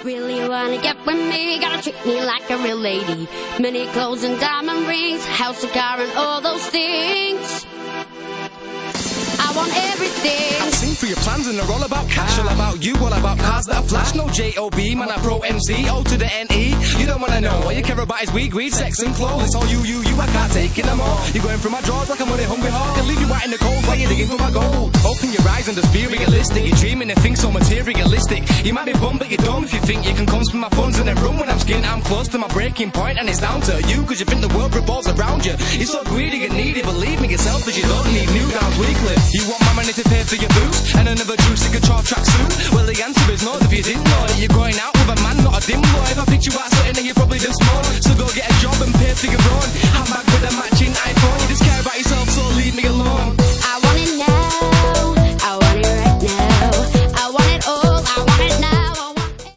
Really wanna get with me, gotta treat me like a real lady. Many clothes and diamond rings, house, a car and all those things. I want everything. I've seen through your plans and they're all about cash. All about you, all about cars that flash. No J-O-B, man, I pro-MC, O to the N-E. You don't wanna know, all you care about is weed, greed, sex and clothes. It's all you, I can't take it no more. You're going through my drawers like a money hungry hawk. Can leave you out in the cold while you're digging for my gold. Open your eyes and just be realistic. You're dreaming of things so materialistic. You might be bummed but you're dumb if you think you can come spend my funds and then run when I'm skinned. I'm close to my breaking point and it's down to you, cause you think the world revolves around you. You're so greedy and needy, believe me, you're selfish, you don't need new downs weekly. You want my money to pay for your boots and another juicy guitar track suit. Well, the answer is no, if you didn't know that you're going out with a man, not a dim boy. If I picked you out something then you probably just more. So go get a job and pay for your own. I'm back